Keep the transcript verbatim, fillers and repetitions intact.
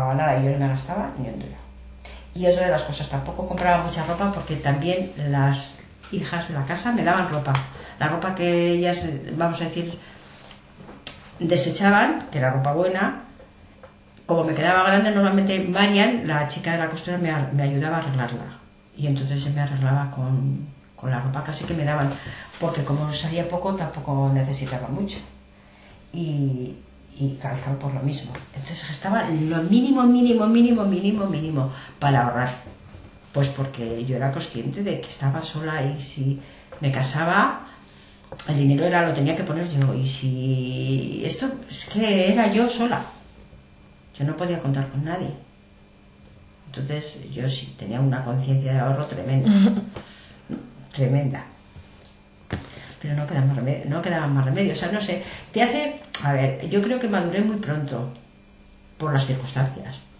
pagaba nada y yo no me gastaba ni un duro. Y otra de las cosas, tampoco compraba mucha ropa porque también las hijas de la casa me daban ropa. La ropa que ellas, vamos a decir, desechaban, que era ropa buena, como me quedaba grande, normalmente Marian, la chica de la costura, me, me ayudaba a arreglarla. Y entonces yo me arreglaba con, con la ropa casi que me daban, porque como salía poco, tampoco necesitaba mucho. Y, y calzaba por lo mismo. Entonces gastaba lo mínimo, mínimo, mínimo, mínimo, mínimo para ahorrar. Pues porque yo era consciente de que estaba sola y si me casaba, el dinero era lo tenía que poner yo. Y si esto es que era yo sola, yo no podía contar con nadie. Entonces yo sí tenía una conciencia de ahorro tremenda, tremenda. Pero no quedaba más remedio, no quedaba más remedio. O sea, no sé, te hace... A ver, yo creo que maduré muy pronto por las circunstancias.